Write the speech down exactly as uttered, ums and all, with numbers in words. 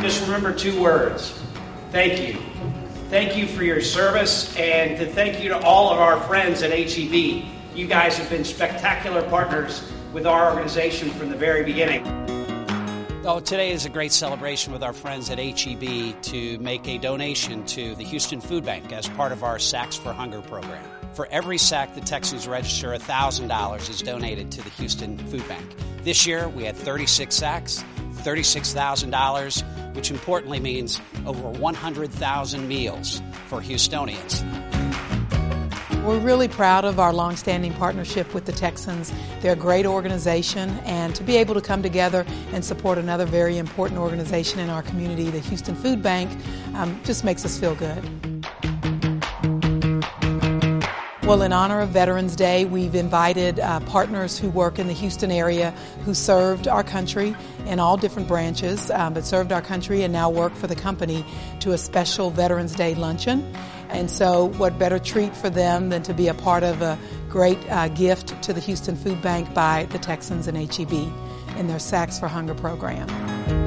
just remember two words. Thank you. Thank you for your service, and to thank you to all of our friends at H E B. You guys have been spectacular partners with our organization from the very beginning. Oh, today is a great celebration with our friends at H E B to make a donation to the Houston Food Bank as part of our Sacks for Hunger program. For every sack the Texans register, one thousand dollars is donated to the Houston Food Bank. This year, we had thirty-six sacks, thirty-six thousand dollars, which importantly means over one hundred thousand meals for Houstonians. We're really proud of our longstanding partnership with the Texans. They're a great organization, and to be able to come together and support another very important organization in our community, the Houston Food Bank, um, just makes us feel good. Well, in honor of Veterans Day, we've invited uh, partners who work in the Houston area who served our country in all different branches, um, but served our country and now work for the company to a special Veterans Day luncheon. And so what better treat for them than to be a part of a great uh, gift to the Houston Food Bank by the Texans and H E B in their Sacks for Hunger program.